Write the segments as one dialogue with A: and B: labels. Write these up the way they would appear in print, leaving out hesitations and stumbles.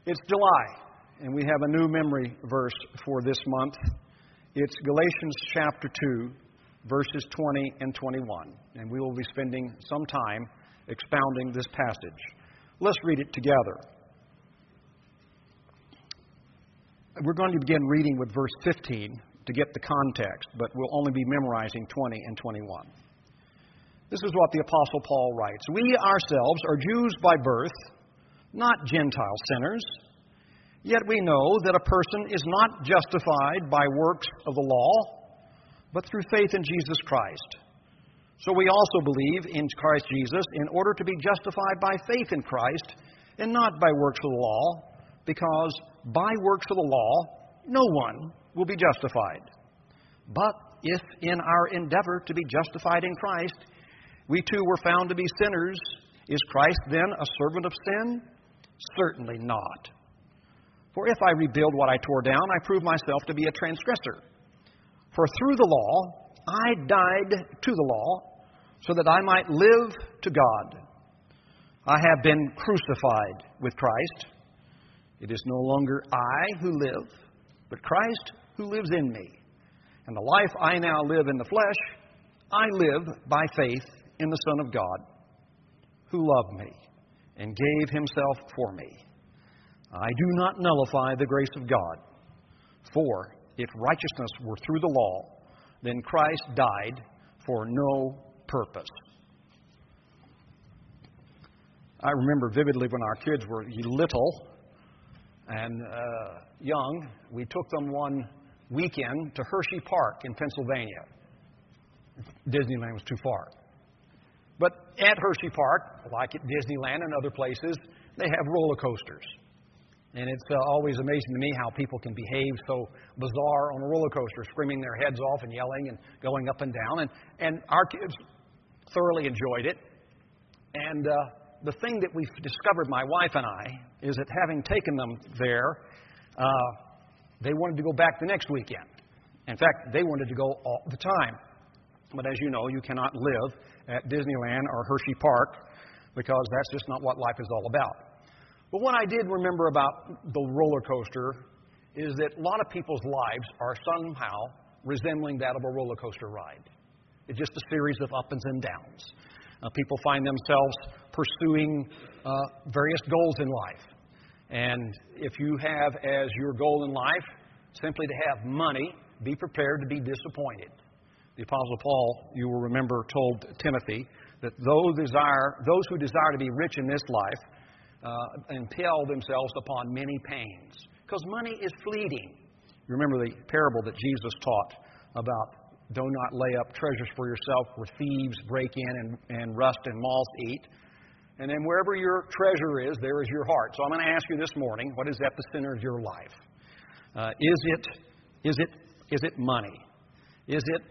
A: It's July, and we have a new memory verse for this month. It's Galatians chapter 2, verses 20 and 21. And we will be spending some time expounding this passage. Let's read it together. We're going to begin reading with verse 15 to get the context, but we'll only be memorizing 20 and 21. This is what the Apostle Paul writes. We ourselves are Jews by birth, not Gentile sinners. Yet we know that a person is not justified by works of the law, but through faith in Jesus Christ. So we also believe in Christ Jesus in order to be justified by faith in Christ and not by works of the law, because by works of the law no one will be justified. But if in our endeavor to be justified in Christ, we too were found to be sinners, is Christ then a servant of sin? Certainly not. For if I rebuild what I tore down, I prove myself to be a transgressor. For through the law, I died to the law, so that I might live to God. I have been crucified with Christ. It is no longer I who live, but Christ who lives in me. And the life I now live in the flesh, I live by faith in the Son of God, who loved me and gave himself for me. I do not nullify the grace of God. For if righteousness were through the law, then Christ died for no purpose. I remember vividly when our kids were little and young, we took them one weekend to Hershey Park in Pennsylvania. Disneyland was too far. But at Hershey Park, like at Disneyland and other places, they have roller coasters. And it's always amazing to me how people can behave so bizarre on a roller coaster, screaming their heads off and yelling and going up and down. And our kids thoroughly enjoyed it. And the thing that we've discovered, my wife and I, is that having taken them there, they wanted to go back the next weekend. In fact, they wanted to go all the time. But as you know, you cannot live at Disneyland or Hershey Park because that's just not what life is all about. But what I did remember about the roller coaster is that a lot of people's lives are somehow resembling that of a roller coaster ride. It's just a series of ups and downs. People find themselves pursuing various goals in life. And if you have as your goal in life simply to have money, be prepared to be disappointed. The Apostle Paul, you will remember, told Timothy that those who desire to be rich in this life impel themselves upon many pains, because money is fleeting. You remember the parable that Jesus taught about do not lay up treasures for yourself where thieves break in and rust and moths eat. And then wherever your treasure is, there is your heart. So I'm going to ask you this morning, what is at the center of your life? Is it money? Is it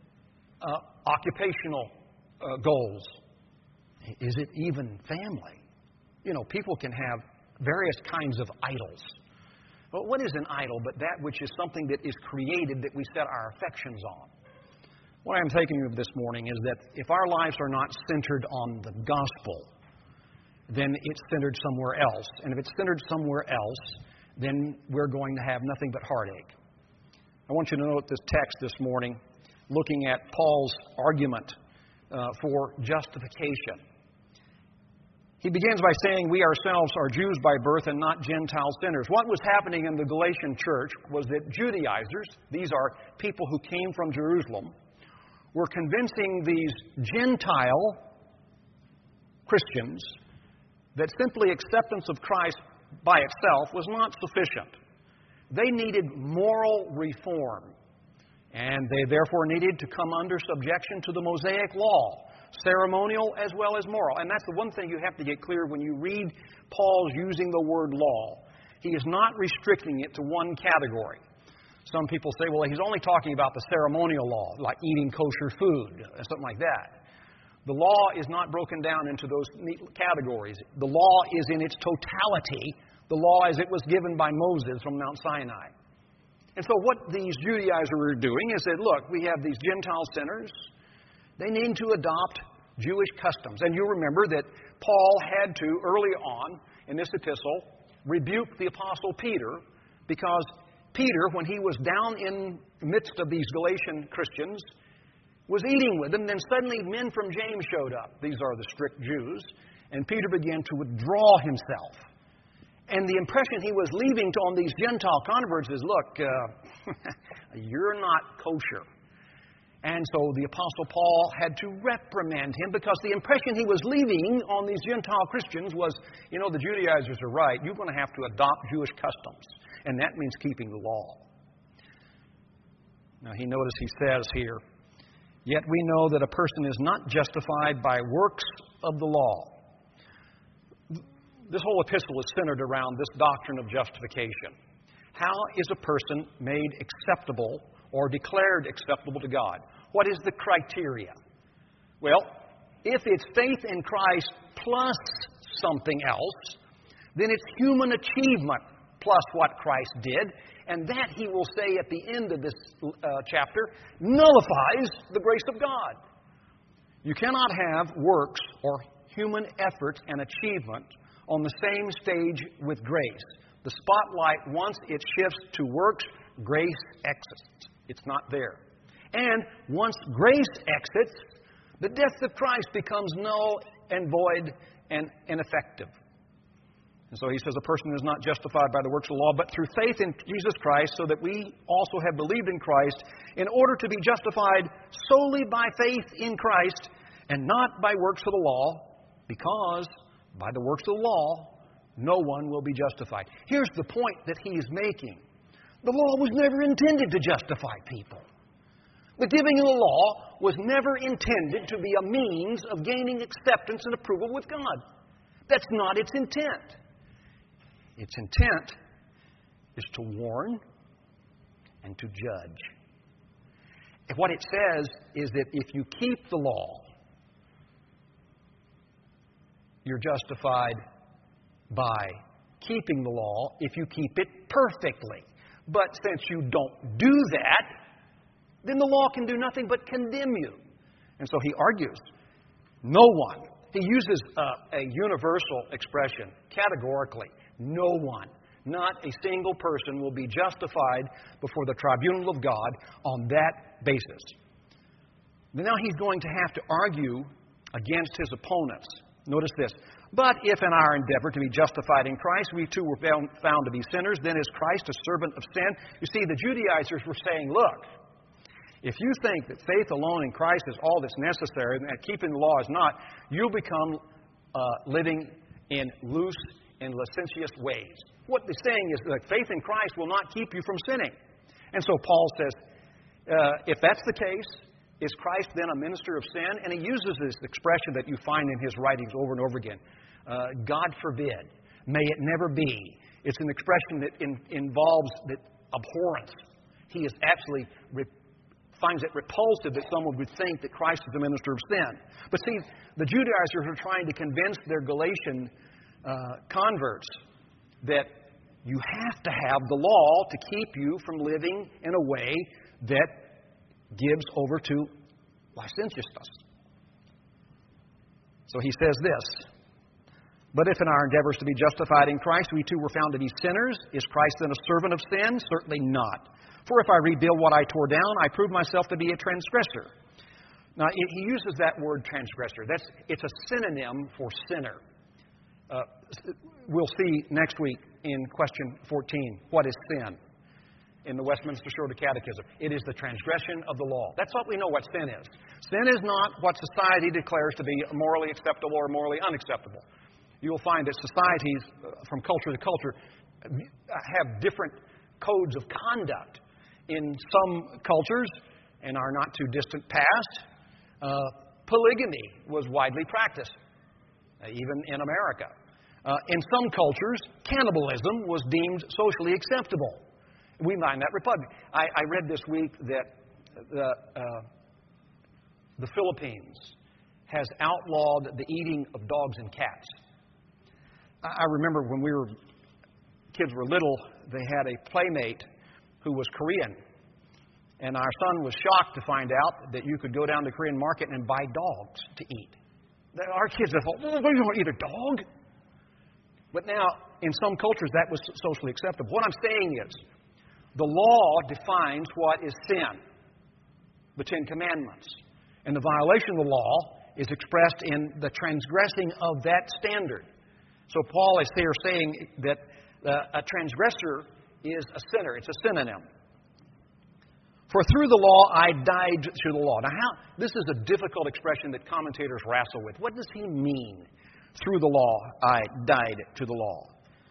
A: occupational goals? Is it even family? You know, people can have various kinds of idols. But what is an idol but that which is something that is created that we set our affections on? What I'm taking you this morning is that if our lives are not centered on the gospel, then it's centered somewhere else. And if it's centered somewhere else, then we're going to have nothing but heartache. I want you to note this text this morning, looking at Paul's argument for justification. He begins by saying, we ourselves are Jews by birth and not Gentile sinners. What was happening in the Galatian church was that Judaizers, these are people who came from Jerusalem, were convincing these Gentile Christians that simply acceptance of Christ by itself was not sufficient. They needed moral reform, and they therefore needed to come under subjection to the Mosaic law, ceremonial as well as moral. And that's the one thing you have to get clear when you read Paul's using the word law. He is not restricting it to one category. Some people say, well, he's only talking about the ceremonial law, like eating kosher food, something like that. The law is not broken down into those neat categories. The law is in its totality, the law as it was given by Moses from Mount Sinai. And so what these Judaizers were doing is that, look, we have these Gentile sinners. They need to adopt Jewish customs. And you remember that Paul had to, early on in this epistle, rebuked the Apostle Peter because Peter, when he was down in the midst of these Galatian Christians, was eating with them. Then suddenly men from James showed up. These are the strict Jews. And Peter began to withdraw himself. And the impression he was leaving on these Gentile converts is, look, you're not kosher. And so the Apostle Paul had to reprimand him because the impression he was leaving on these Gentile Christians was, the Judaizers are right. You're going to have to adopt Jewish customs. And that means keeping the law. Now, he says here, yet we know that a person is not justified by works of the law. This whole epistle is centered around this doctrine of justification. How is a person made acceptable or declared acceptable to God? What is the criteria? Well, if it's faith in Christ plus something else, then it's human achievement plus what Christ did. And that, he will say at the end of this chapter, nullifies the grace of God. You cannot have works or human effort and achievement on the same stage with grace. The spotlight, once it shifts to works, grace exits. It's not there. And once grace exits, the death of Christ becomes null and void and ineffective. And so he says a person is not justified by the works of the law, but through faith in Jesus Christ, so that we also have believed in Christ, in order to be justified solely by faith in Christ and not by works of the law, because by the works of the law, no one will be justified. Here's the point that he is making. The law was never intended to justify people. The giving of the law was never intended to be a means of gaining acceptance and approval with God. That's not its intent. Its intent is to warn and to judge. And what it says is that if you keep the law, you're justified by keeping the law if you keep it perfectly. But since you don't do that, then the law can do nothing but condemn you. And so he argues, no one. He uses a universal expression, categorically. No one, not a single person will be justified before the tribunal of God on that basis. But now he's going to have to argue against his opponents. Notice this. But if in our endeavor to be justified in Christ, we too were found to be sinners, then is Christ a servant of sin? You see, the Judaizers were saying, look, if you think that faith alone in Christ is all that's necessary and that keeping the law is not, you'll become living in loose and licentious ways. What they're saying is that faith in Christ will not keep you from sinning. And so Paul says, if that's the case, is Christ then a minister of sin? And he uses this expression that you find in his writings over and over again. God forbid. May it never be. It's an expression that involves that abhorrence. He is absolutely finds it repulsive that someone would think that Christ is a minister of sin. But see, the Judaizers are trying to convince their Galatian converts that you have to have the law to keep you from living in a way that gives over to licentiousness. So he says this, but if in our endeavors to be justified in Christ, we too were found to be sinners, is Christ then a servant of sin? Certainly not. For if I rebuild what I tore down, I prove myself to be a transgressor. Now, he uses that word transgressor. It's a synonym for sinner. We'll see next week in question 14, what is sin? In the Westminster Shorter Catechism. It is the transgression of the law. That's what we know what sin is. Sin is not what society declares to be morally acceptable or morally unacceptable. You'll find that societies from culture to culture have different codes of conduct. In some cultures, in our not too distant past, polygamy was widely practiced, even in America. In some cultures, cannibalism was deemed socially acceptable. We find that repugnant. I read this week that the Philippines has outlawed the eating of dogs and cats. I remember when kids were little, they had a playmate who was Korean. And our son was shocked to find out that you could go down to the Korean market and buy dogs to eat. Our kids have thought, well, you don't eat a dog? But now, in some cultures, that was socially acceptable. What I'm saying is, the law defines what is sin, the Ten Commandments. And the violation of the law is expressed in the transgressing of that standard. So Paul is here saying that a transgressor is a sinner. It's a synonym. For through the law I died to the law. Now, this is a difficult expression that commentators wrestle with. What does he mean? Through the law I died to the law.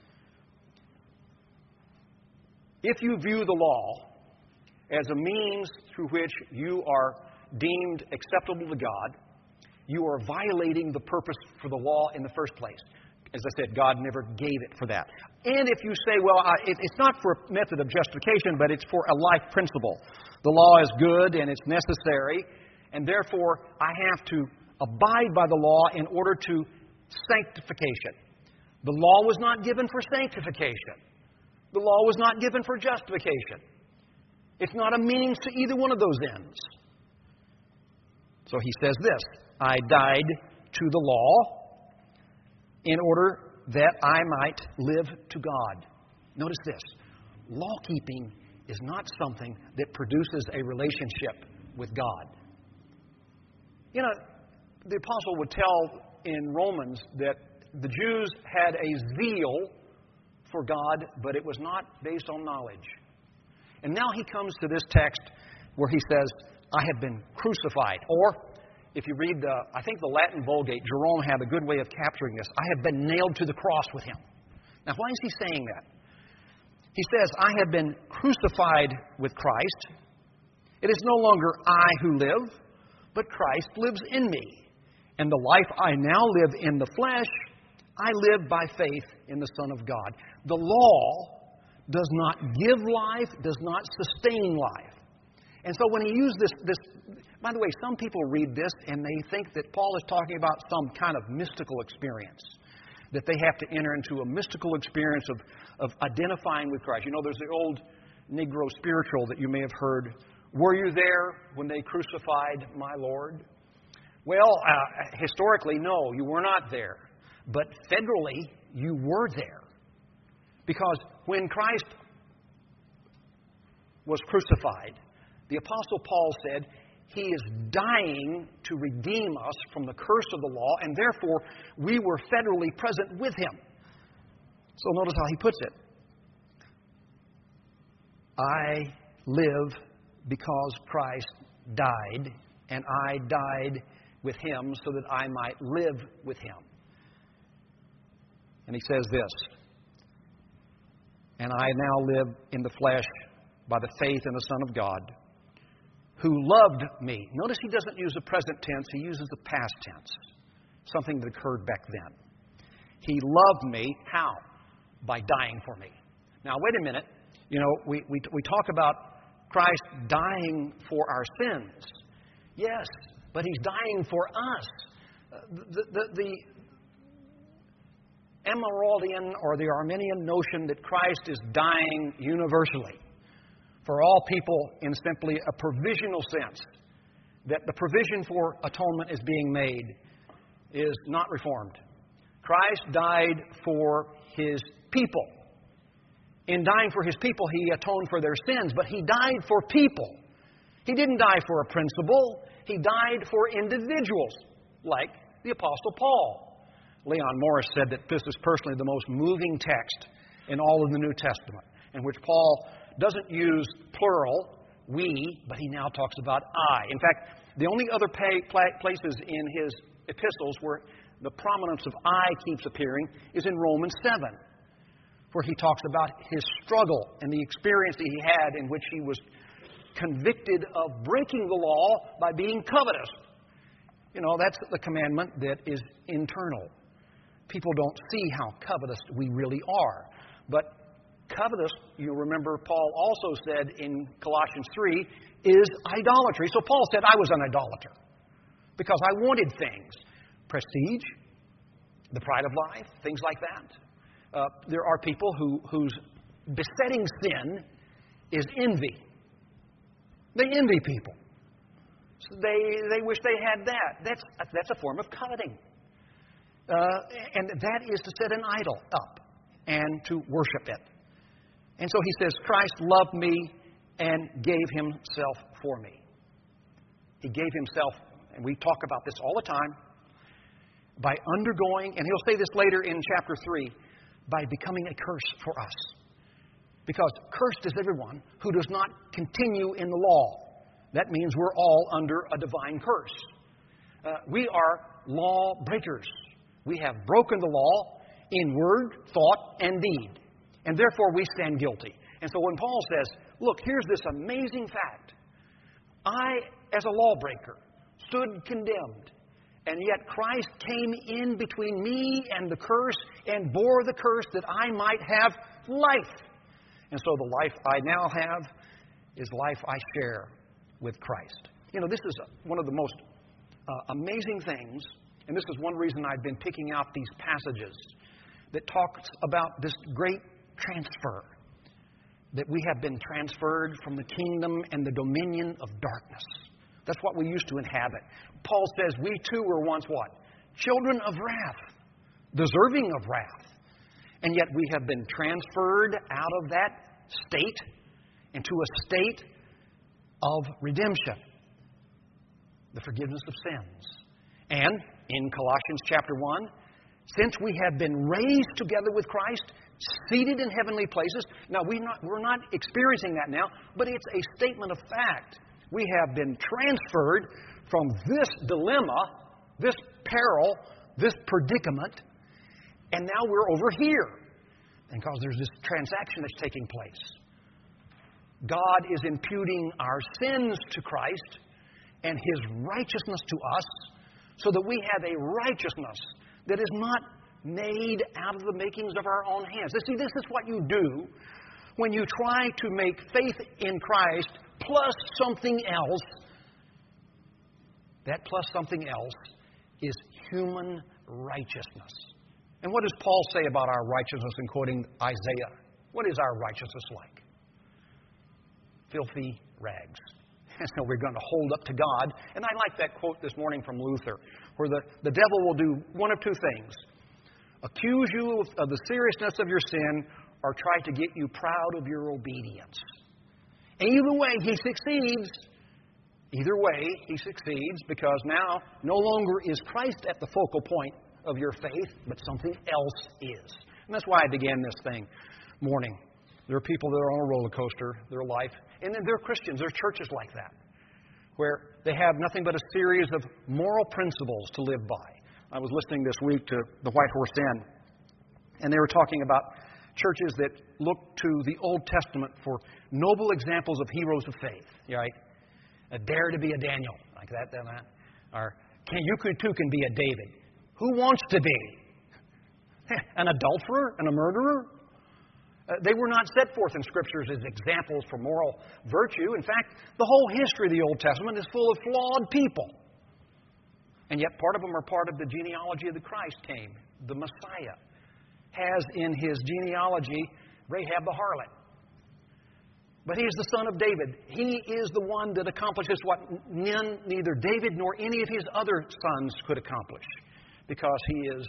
A: If you view the law as a means through which you are deemed acceptable to God, you are violating the purpose for the law in the first place. As I said, God never gave it for that. And if you say, well, it's not for a method of justification, but it's for a life principle. The law is good and it's necessary, and therefore I have to abide by the law in order to sanctification. The law was not given for sanctification. The law was not given for justification. It's not a means to either one of those ends. So he says this, I died to the law in order that I might live to God. Notice this, law-keeping is not something that produces a relationship with God. You know, the apostle would tell in Romans that the Jews had a zeal for God, but it was not based on knowledge. And now he comes to this text where he says, I have been crucified. Or, if you read, I think the Latin Vulgate, Jerome had a good way of capturing this. I have been nailed to the cross with him. Now, why is he saying that? He says, I have been crucified with Christ. It is no longer I who live, but Christ lives in me. And the life I now live in the flesh, I live by faith in the Son of God. The law does not give life, does not sustain life. And so when he used this, by the way, some people read this and they think that Paul is talking about some kind of mystical experience, that they have to enter into a mystical experience of identifying with Christ. You know, there's the old Negro spiritual that you may have heard, were you there when they crucified my Lord? Well, historically, no, you were not there. But federally, you were there. Because when Christ was crucified, the Apostle Paul said, He is dying to redeem us from the curse of the law, and therefore we were federally present with Him. So notice how he puts it. I live because Christ died, and I died with Him so that I might live with Him. And he says this, and I now live in the flesh by the faith in the Son of God, who loved me. Notice he doesn't use the present tense, he uses the past tense, something that occurred back then. He loved me, how? By dying for me. Now, wait a minute. You know, we talk about Christ dying for our sins. Yes, but He's dying for us. The Emeraldian or the Arminian notion that Christ is dying universally for all people in simply a provisional sense, that the provision for atonement is being made, is not reformed. Christ died for His people. In dying for His people, He atoned for their sins, but He died for people. He didn't die for a principle. He died for individuals, like the Apostle Paul. Leon Morris said that this is personally the most moving text in all of the New Testament, in which Paul doesn't use plural, we, but he now talks about I. In fact, the only other places in his epistles where the prominence of I keeps appearing is in Romans 7, where he talks about his struggle and the experience that he had in which he was convicted of breaking the law by being covetous. You know, that's the commandment that is internal. People don't see how covetous we really are. But covetous, you remember Paul also said in Colossians 3, is idolatry. So Paul said, I was an idolater because I wanted things. Prestige, the pride of life, things like that. There are people whose besetting sin is envy. They envy people. So they wish they had that. That's a form of coveting. And that is to set an idol up and to worship it. And so he says, Christ loved me and gave himself for me. He gave himself, and we talk about this all the time, by undergoing, and he'll say this later in chapter 3, by becoming a curse for us. Because cursed is everyone who does not continue in the law. That means we're all under a divine curse. We are law breakers. We have broken the law in word, thought, and deed. And therefore we stand guilty. And so when Paul says, look, here's this amazing fact. I, as a lawbreaker, stood condemned. And yet Christ came in between me and the curse and bore the curse that I might have life. And so the life I now have is life I share with Christ. You know, this is one of the most amazing things, and this is one reason I've been picking out these passages that talks about this great transfer, that we have been transferred from the kingdom and the dominion of darkness. That's what we used to inhabit. Paul says we too were once what? Children of wrath, deserving of wrath. And yet we have been transferred out of that state into a state of redemption, the forgiveness of sins. And in Colossians chapter 1, since we have been raised together with Christ, seated in heavenly places. Now, we're not experiencing that now, but it's a statement of fact. We have been transferred from this dilemma, this peril, this predicament, and now we're over here. And because there's this transaction that's taking place. God is imputing our sins to Christ and His righteousness to us so that we have a righteousness that is not made out of the makings of our own hands. See, this is what you do when you try to make faith in Christ plus something else. That plus something else is human righteousness. And what does Paul say about our righteousness in quoting Isaiah? What is our righteousness like? Filthy rags. And so we're going to hold up to God. And I like that quote this morning from Luther, where the devil will do one of two things. Accuse you of the seriousness of your sin or try to get you proud of your obedience. And either way, he succeeds. Either way, he succeeds because now no longer is Christ at the focal point of your faith, but something else is. And that's why I began this thing morning. There are people that are on a roller coaster, their life, and then there are Christians, there are churches like that, where they have nothing but a series of moral principles to live by. I was listening this week to the White Horse Inn, and they were talking about churches that look to the Old Testament for noble examples of heroes of faith, right? A dare to be a Daniel, like that, or you too can be a David. Who wants to be? An adulterer and a murderer? They were not set forth in Scriptures as examples for moral virtue. In fact, the whole history of the Old Testament is full of flawed people. And yet part of them are part of the genealogy of the Christ came. The Messiah has in his genealogy Rahab the harlot. But he is the son of David. He is the one that accomplishes what neither David nor any of his other sons could accomplish, because he is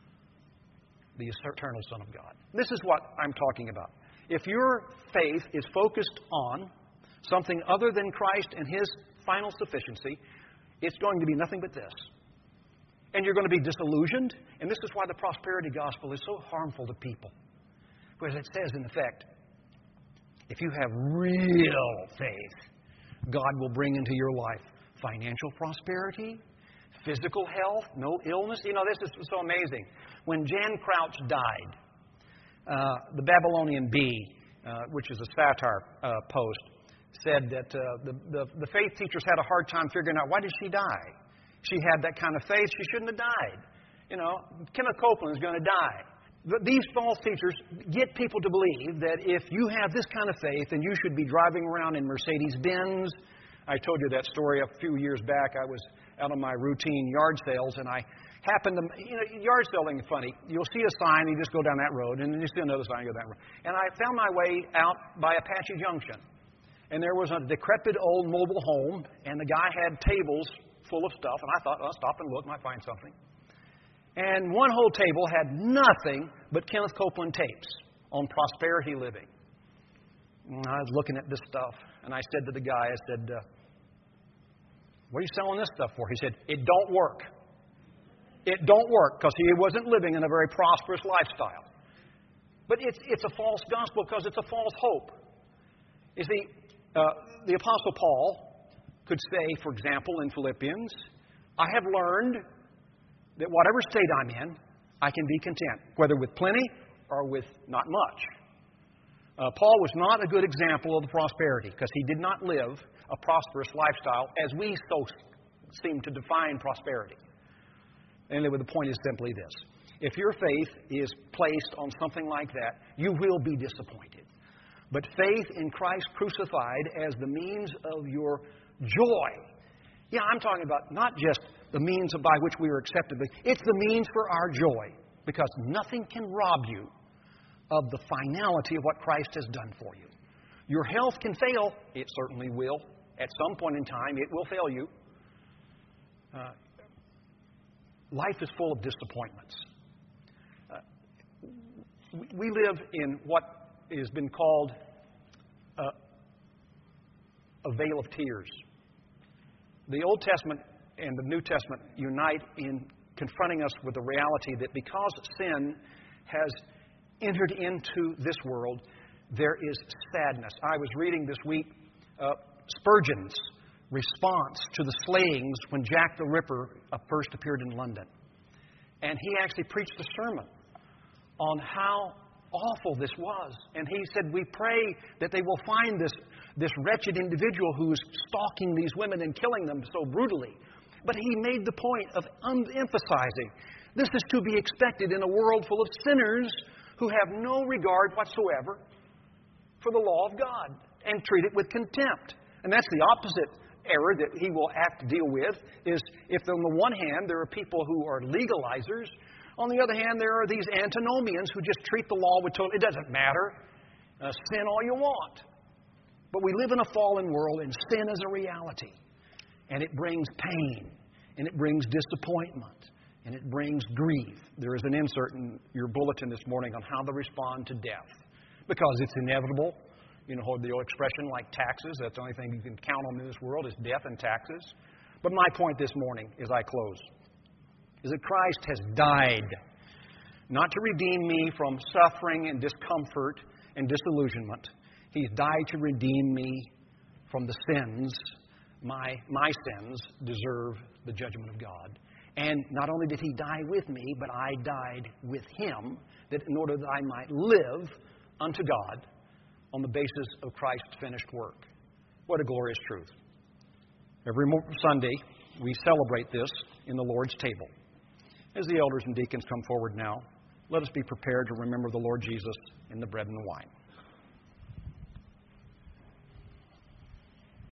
A: the eternal Son of God. This is what I'm talking about. If your faith is focused on something other than Christ and His final sufficiency, it's going to be nothing but this. And you're going to be disillusioned. And this is why the prosperity gospel is so harmful to people. Because it says, in effect, if you have real faith, God will bring into your life financial prosperity, physical health, no illness. You know, this is so amazing. When Jan Crouch died, the Babylonian Bee, which is a satire post, said that the faith teachers had a hard time figuring out, why did she die? She had that kind of faith. She shouldn't have died. You know, Kenneth Copeland is going to die. These false teachers get people to believe that if you have this kind of faith, then you should be driving around in Mercedes-Benz. I told you that story a few years back. I was out on my routine yard sales, and I happened to, yard selling is funny. You'll see a sign, you just go down that road, and then you see another sign, you go down that road. And I found my way out by Apache Junction. And there was a decrepit old mobile home, and the guy had tables full of stuff, and I thought, I'll stop and look, might find something. And one whole table had nothing but Kenneth Copeland tapes on prosperity living. And I was looking at this stuff, and I said to the guy, I said, what are you selling this stuff for? He said, it don't work. It don't work, because he wasn't living in a very prosperous lifestyle. But it's a false gospel because it's a false hope. You see, the Apostle Paul could say, for example, in Philippians, I have learned that whatever state I'm in, I can be content, whether with plenty or with not much. Paul was not a good example of the prosperity because he did not live a prosperous lifestyle as we so seem to define prosperity. Anyway, the point is simply this. If your faith is placed on something like that, you will be disappointed. But faith in Christ crucified as the means of your joy. Yeah, I'm talking about not just the means by which we are accepted. It's the means for our joy. Because nothing can rob you of the finality of what Christ has done for you. Your health can fail. It certainly will. At some point in time, it will fail you. Life is full of disappointments. We live in what has been called a veil of tears. The Old Testament and the New Testament unite in confronting us with the reality that because sin has entered into this world, there is sadness. I was reading this week Spurgeon's response to the slayings when Jack the Ripper first appeared in London. And he actually preached a sermon on how awful this was. And he said, we pray that they will find this wretched individual who is stalking these women and killing them so brutally. But he made the point of emphasizing this is to be expected in a world full of sinners who have no regard whatsoever for the law of God and treat it with contempt. And that's the opposite error that he will have to deal with, is if on the one hand there are people who are legalizers, on the other hand there are these antinomians who just treat the law with total, it doesn't matter, sin all you want. But we live in a fallen world and sin is a reality. And it brings pain, and it brings disappointment, and it brings grief. There is an insert in your bulletin this morning on how to respond to death. Because it's inevitable. You know the old expression like taxes. That's the only thing you can count on in this world is death and taxes. But my point this morning as I close is that Christ has died not to redeem me from suffering and discomfort and disillusionment. He's died to redeem me from the sins. My sins deserve the judgment of God. And not only did He die with me, but I died with Him, that in order that I might live unto God on the basis of Christ's finished work. What a glorious truth. Every Sunday, we celebrate this in the Lord's table. As the elders and deacons come forward now, let us be prepared to remember the Lord Jesus in the bread and the wine.